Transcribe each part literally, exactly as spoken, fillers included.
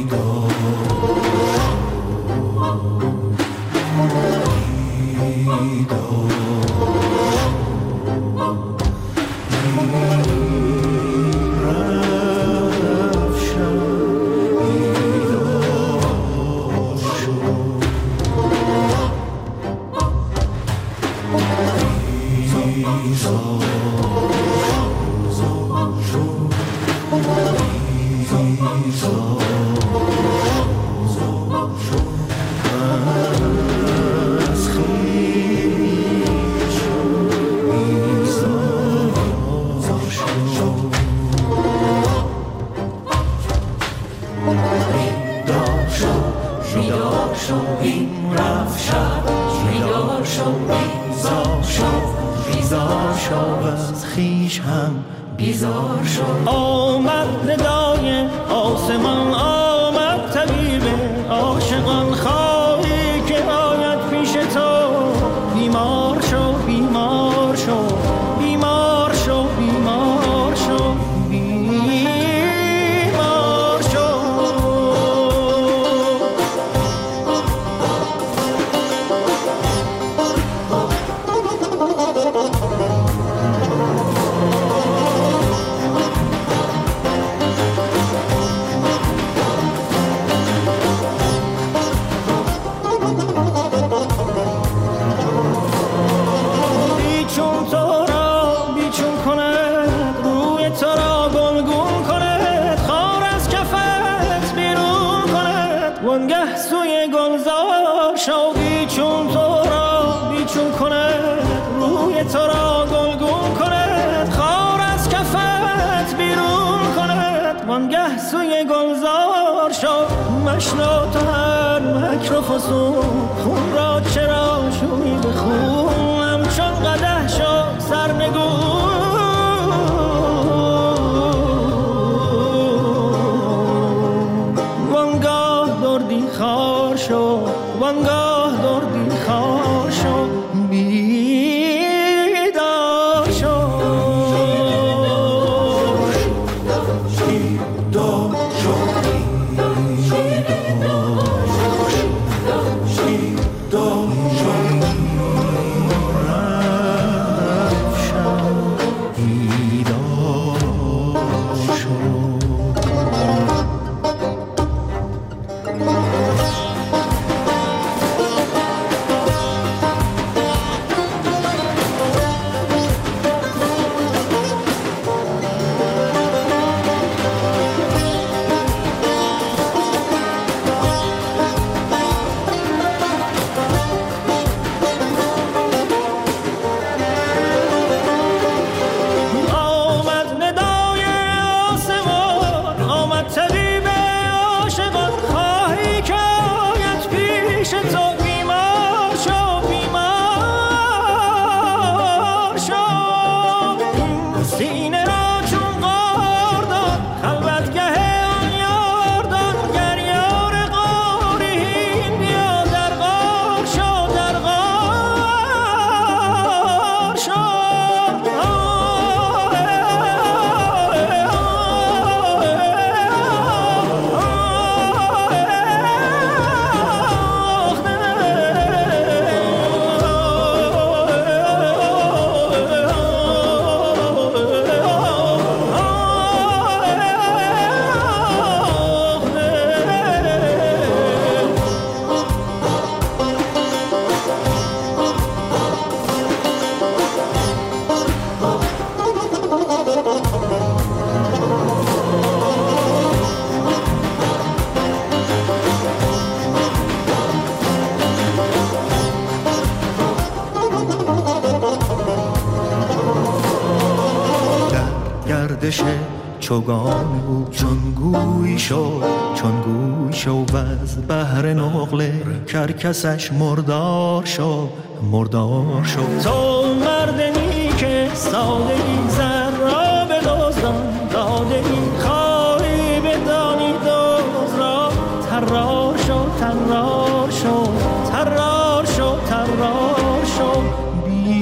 چوگان بود چون گوی شد چون گوی شد و از بحر نقله کرکسش مردار شد مردار شد. تو مردنی که سادگی زر را به دزدان دادگی خواهی بدانی دوز را ترار شد ترار شد ترار شد ترار شد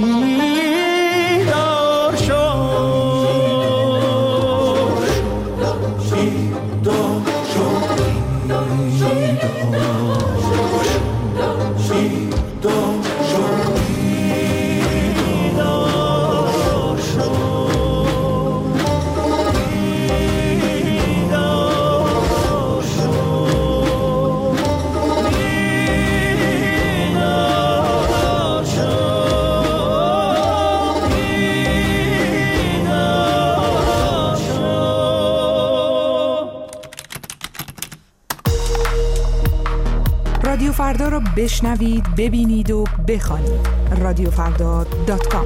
بیدار شد بیدار شد رادیو فردا رو بشنوید، ببینید و بخوانید. رادیو فردا دات کام.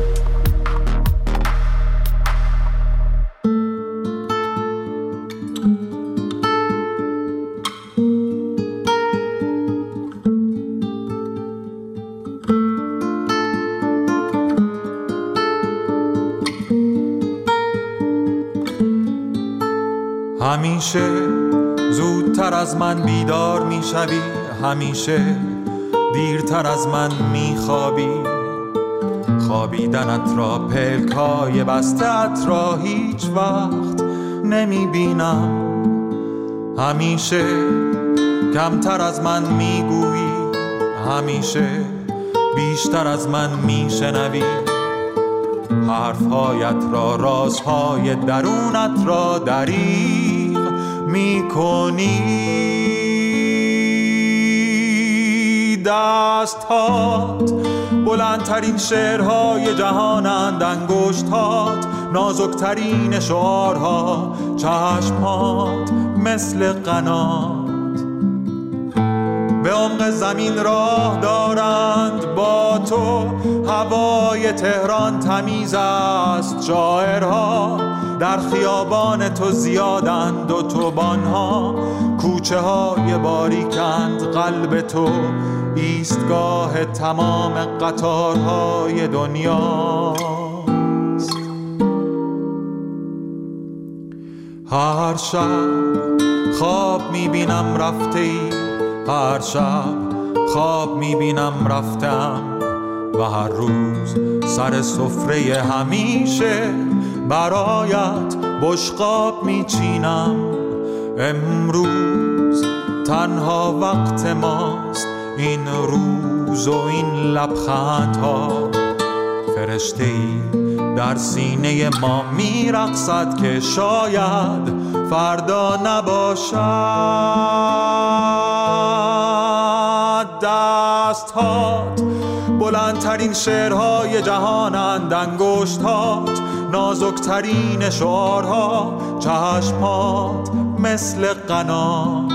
همیشه زودتر از من بیدار میشوی، همیشه دیرتر از من میخوابی. خوابیدنت را، پلکای بسته‌ات را هیچ وقت نمیبینم. همیشه کمتر از من میگویی، همیشه بیشتر از من میشنوی. حرفهایت را، رازهای درونت را دریغ میکنی. دستهات بلندترین شعرهای جهانند، انگشتهات نازکترین شعارها، چشمهات مثل قنات به عمق زمین راه دارند. با تو هوای تهران تمیز است، شاعرها در خیابان تو زیادند، اتوبان‌ها کوچه های باریکند. قلب تو ایستگاه تمام قطارهای دنیاست. هر شب خواب میبینم رفته ای، هر شب خواب میبینم رفتم، و هر روز سر سفره همیشه برایت بشقاب میچینم. امروز تنها وقت ماست، این روز و این لبخندها. فرشته‌ای در سینه ما میرقصد که شاید فردا نباشد. دستهات بلندترین شعرهای جهانند، انگشتهات نازکترین شعارها، چشمات مثل قنات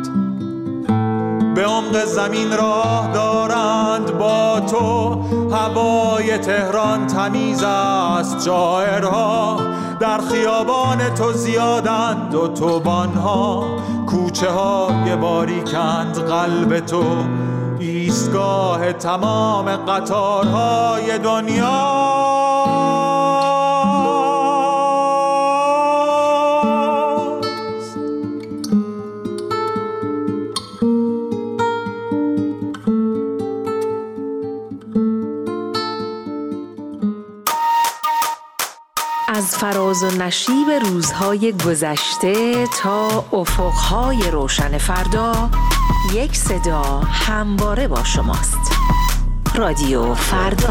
به عمق زمین راه دارند. با تو هوای تهران تمیز است، شاعرها در خیابان تو زیادند، اتوبان‌ها کوچه های باریکند. قلب تو ایستگاه تمام قطارهای دنیا. از فراز و نشیب روزهای گذشته تا افقهای روشن فردا، یک صدا همواره با شماست. رادیو فردا.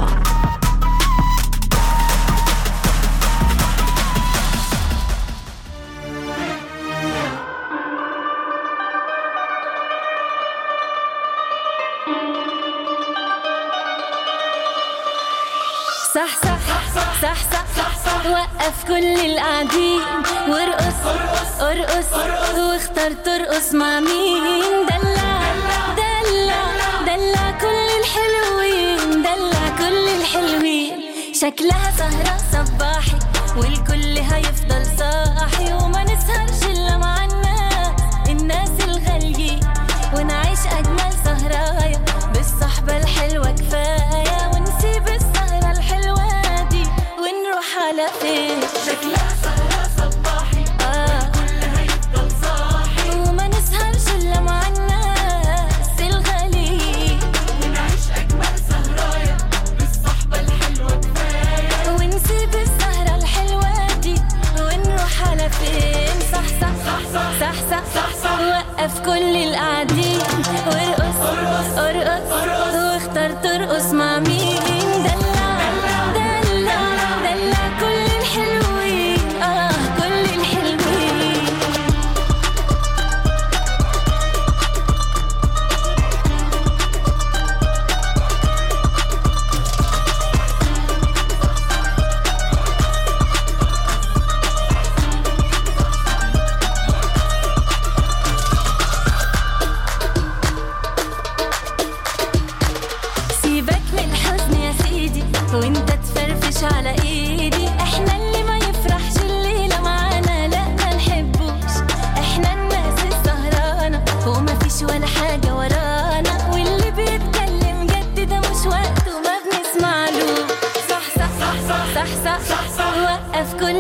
صح صح صح صح وقف كل القاعدين وارقص ارقص واختار ترقص مع مين. دلع دلع دلع كل الحلوين، دلع كل الحلوين. شكلها سهرة صباحي والكل هيفضل صاحي، وما نسهرش إلا مع الناس الناس الغاليين، ونعيش أجمل سهرايا بالصحبة الحلوة كفاية، ونسيب السهرة الحلوة دي ونروح على فين. شكلها سهرة صباحي آه. والكل هيفضل صاحي، وما نسهرش إلا مع الناس الغاليين، ونعيش أجمل سهرايا بالصحبة الحلوة كفاية، ونسيب السهرة الحلوة دي ونروح على فين. صح صح صح صح صح صح صح وقف كل القاعدين وارقص ارقص واختار ترقص مع مين. دلع دلع دلع كل الحلوين اه كل الحلوين.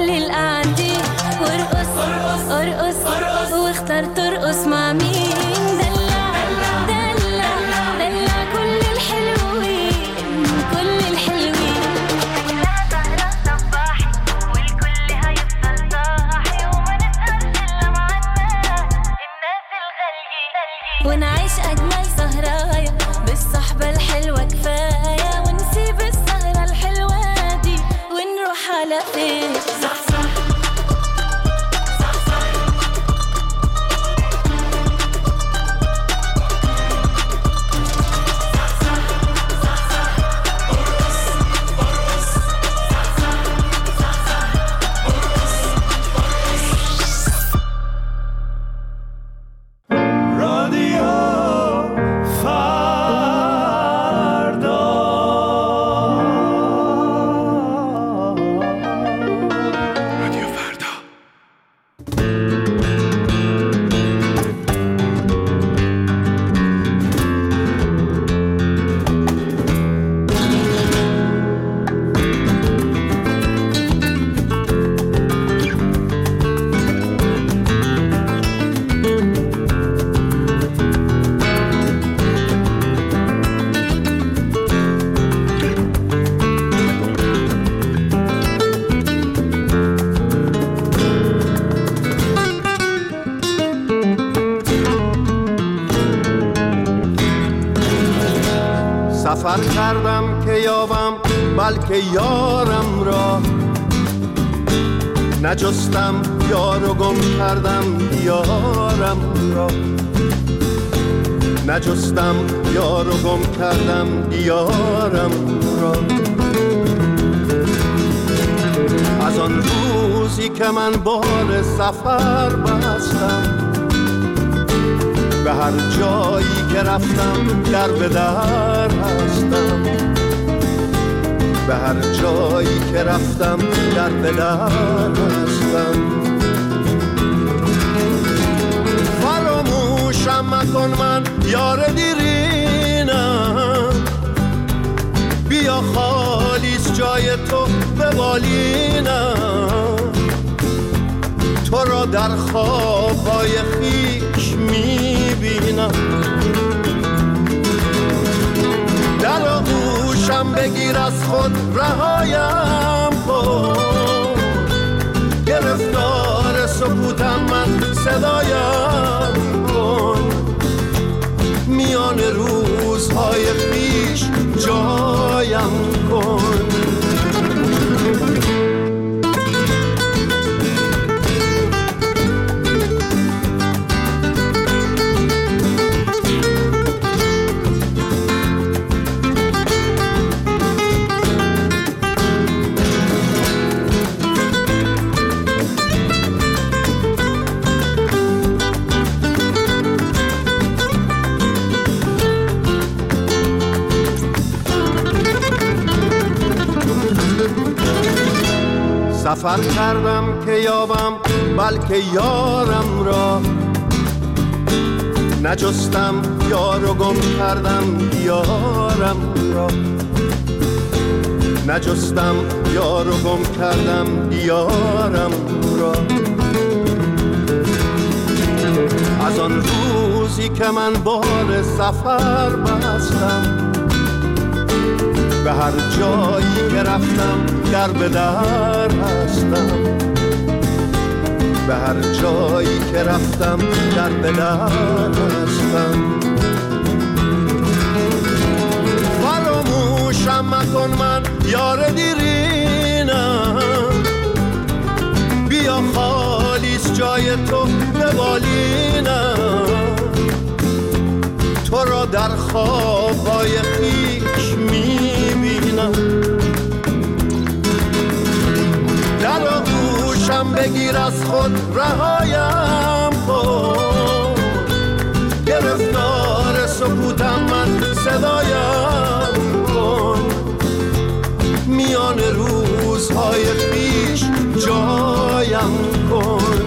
كل القاعدين وارقص ارقص واختار ترقص مع مين. دلع دلع دلع كل الحلوين كل الحلوين. كلها سهرة صباحي والكل هيفضل صاحي وما نسهرش إلا مع الناس الناس الغاليين ونعيش أجمل سهرايا بالصحبة الحلوة كفاية ونسيب السهرة الحلوة دي ونروح على فين. صح صح صح صح سفر کردم که یابم بلکه یارم را، نجستم یار و گم کردم یارم را، نجستم یار و گم کردم یارم را. از آن روزی که من بال سفر بستم، به هر جایی که رفتم در به در هستم، به هر جایی که رفتم در به در هستم. فراموشم مکن من یار دیرینم، بیا خالیس جای تو به بالینم، تو را در خوابهای خیش میبینم. در آغوشم بگیر از خود رهایم کن، گرفتار سکوتم من صدایم کن، میان روزهای خیش جایم کن. سفر کردم که یابم بلکه یارم را، نجستم یار و گم کردم یارم را، نجستم یار و گم کردم یارم را. از آن روزی که من بال سفر بستم، به هر جایی که رفتم در به در هستم، به هر جایی که رفتم در به در هستم. فراموشم مکن من یار دیرینم، بیا خالیس جای تو به بالینم، تو را در خوابهای خیش میبینم. در آغوشم بگیر از خود رهایم کن، گرفتار سکوتم من صدایم کن، میان روزهای خیش جایم کن.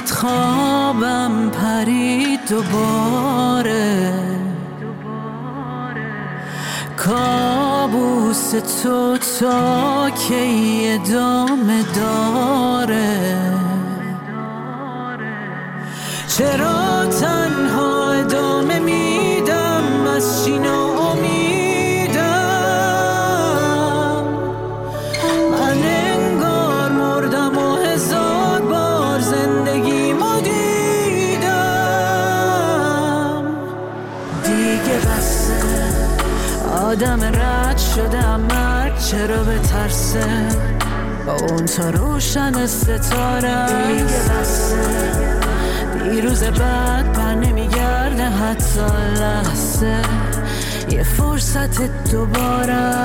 خوابید خوابم پرید دوباره، کابوس تو تا کی ادامه داره؟ چرا تنها ادامه میدم از چی ناامیدم؟ من انگار مردم و هزار بار زندگیمو دیدم. دیگه بسه، آدم رد شدم، مرد چرا بترسه؟ با اون تا روشن ستاره دیگه بسه، دیروز بعد بر نمیگرده حتی لحظه، یه فرصت دوباره.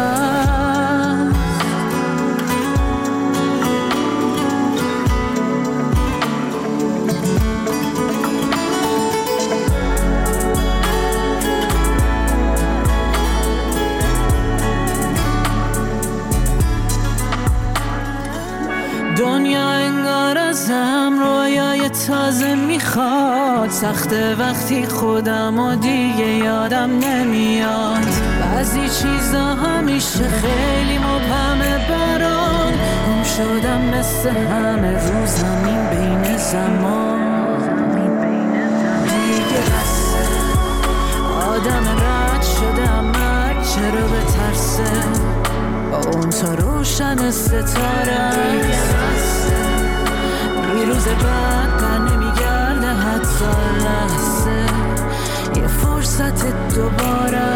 دنیا انگار ازم رویای تازه میخواد، سخته وقتی خودم و دیگه یادم نمیاد. بعضی چیزا همیشه خیلی مبهمه برام، گم شدم مثل همه رو زمین بین زمان. دیگه بسه، آدم رد شدم، مرد چرا بترسه؟ با اون تا روشن ستاره دیروز بعد بر نمیگرده حتی لحظه، یه فرصت دوباره.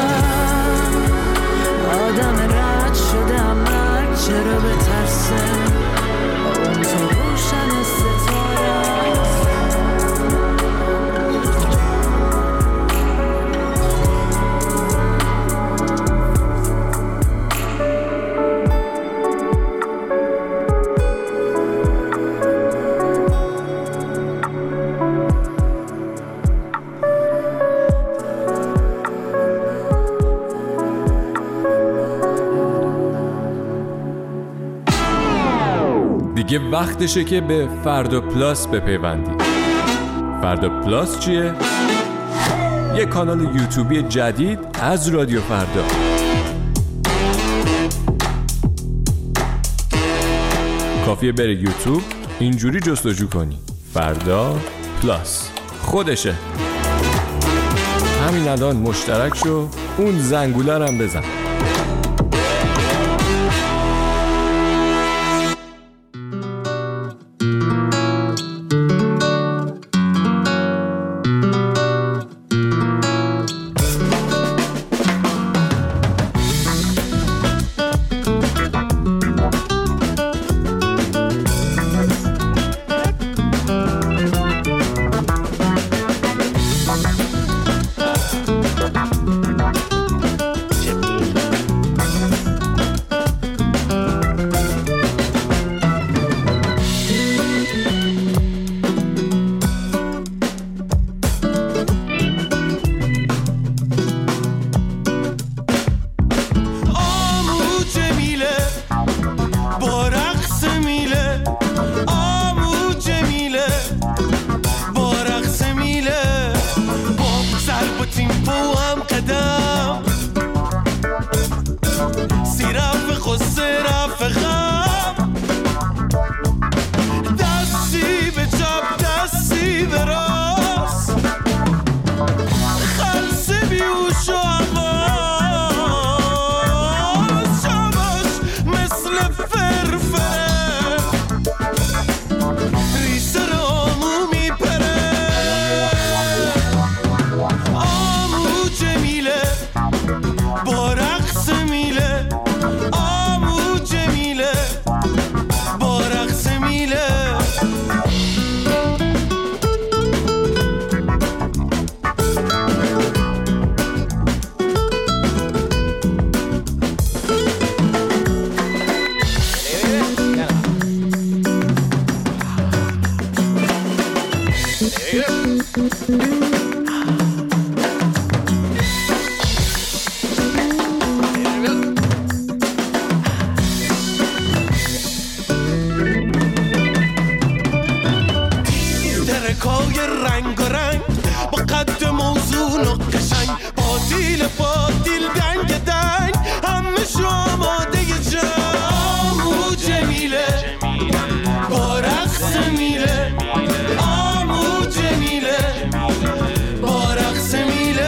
آدم رد شده مرد چرا بترسه؟ با اون تا روشن ستاره. دیگه وقتشه که به فردا پلاس بپیوندی. فردا پلاس چیه؟ یه کانال یوتیوبی جدید از رادیو فردا. کافیه بری یوتیوب، اینجوری جستجو کنی فردا پلاس، خودشه. همین الان مشترک شو، اون زنگوله هم بزن. ملکای رنگ و رنگ با قد موزون و قشنگ، با دیل با دیل دنگ دنگ همه آماده جنگ. آمو جمیله با رقص میله، آمو جمیله با رقص میله.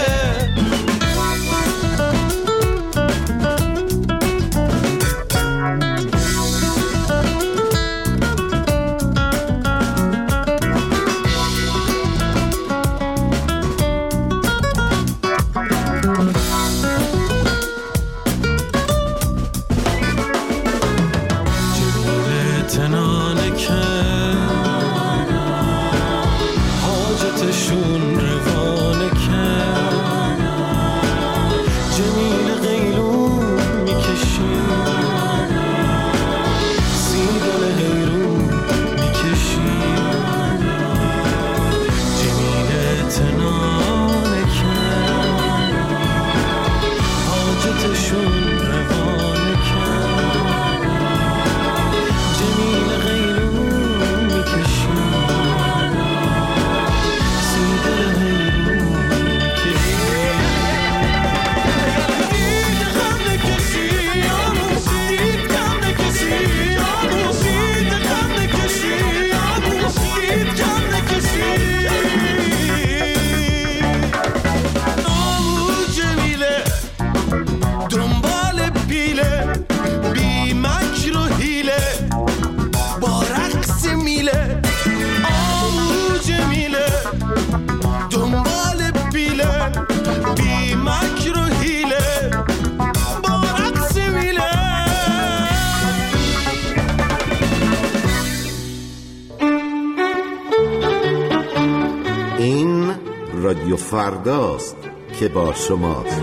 رادیو فرداست که با شماست.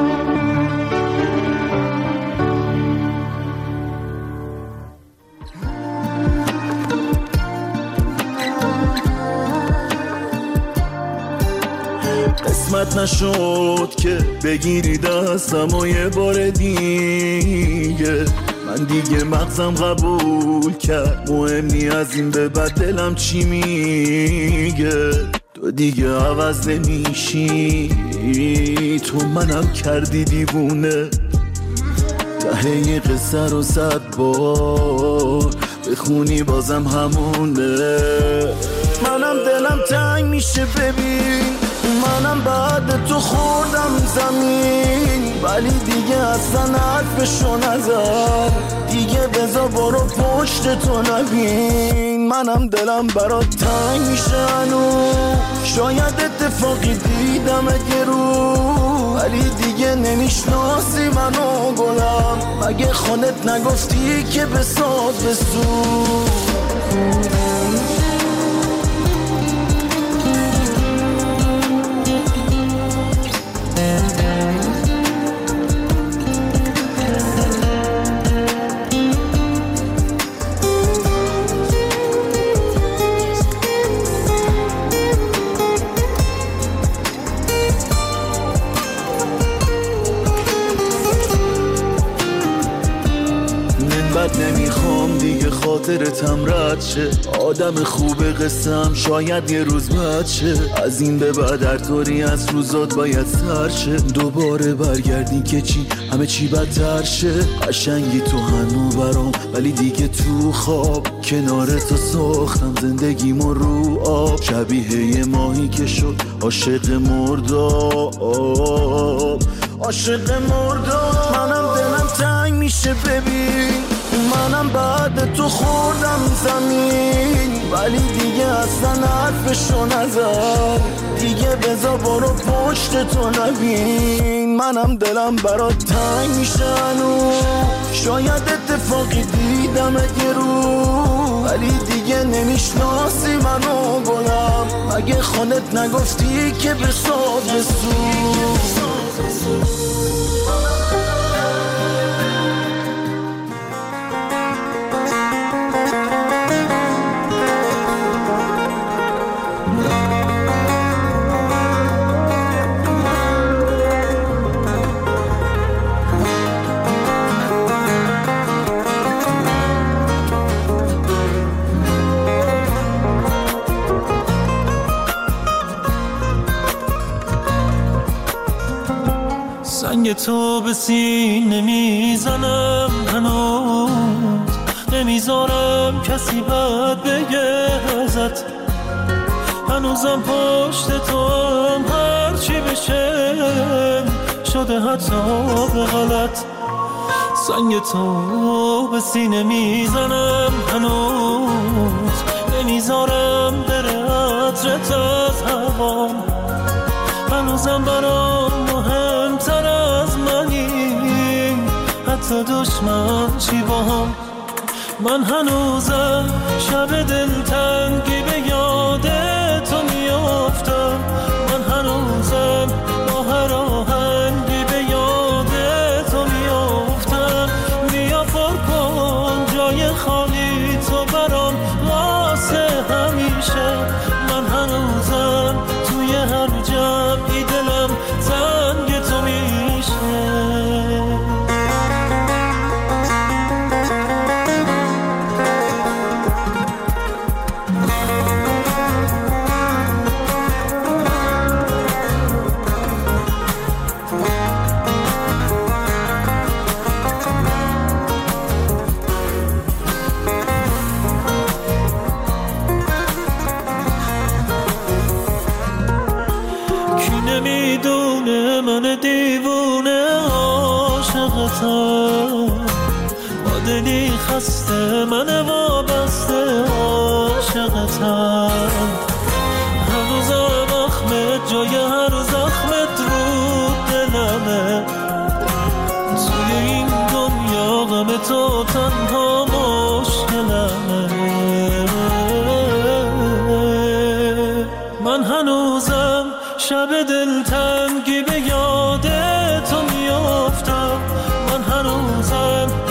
قسمت نشد که بگیری دستم و یه بار دیگه، من دیگه مغزم قبول کرد مهم نی از این به بعد دلم چی میگه. تو دیگه عوض نمیشی، تو منم کردی دیوونه. ته یه قصه رو صد بار بخونی بازم همونه. منم دلم تنگ میشه ببین، منم بعد تو خوردم زمین، ولی دیگه اصلا حرفشو نزد. دیگه بذار برو پشت تو نبین، منم دلم برات تنگ میشه هنوز. شاید اتفاقی دیدم یه رو، ولی دیگه نمیشناسی منو گلم. مگه خودت نگفتی که بساز بسوز؟ نمیخوام دیگه خاطرتم رد شه، آدم خوب قسم شاید یه روز بد شه. از این به بعد هر طوری از روزات باید سر شه، دوباره برگردی که چی همه چی بدتر شه. قشنگی تو هنو برام، ولی دیگه تو خواب کنار تو ساختم زندگیمو رو آب. شبیه یه ماهی که شد عاشق مرداب، عاشق مرداب. منم دلم تنگ میشه ببین، منم بعد تو خوردم زمین، ولی دیگه اصلا حرفشو نزد. دیگه بذار برو پشت تو نبین، منم دلم برات تنگ میشه هنوز. شاید اتفاقی دیدم یه رو، ولی دیگه نمیشناسی منو گلم. مگه خودت نگفتی که بساز بسوز؟ سنگ تو به سینه میزنم هنوز، نمیذارم کسی بد بگه ازت، هنوزم پشت تو هم هرچی بشه شده حتی به غلط. سنگ تو به سینه میزنم هنوز، نمیذارم بره عطرت از هوام، هنوزم برام مهمتر از منی حتی دشمن چی با هم. من هنوزم شب دلتنگی به یاد تو میافتم، من هنوزم با هر آهنگی به یاد تو میافتم. بیا پر کن جای خالی تو برام واسه همیشه، من هنوزم توی هر جمعی دلم تنگ تو میشه. نمیدونه من دیوونه عاشقتم، با دلی خسته من وابسته عاشقتم، هنوزم اخمت جای هر زخمت رو دلمه، توی این دنیا غم تو تنها مشکلمه. من هنوزم شب دلتنگی به یاد تو میافتم، من هنوزم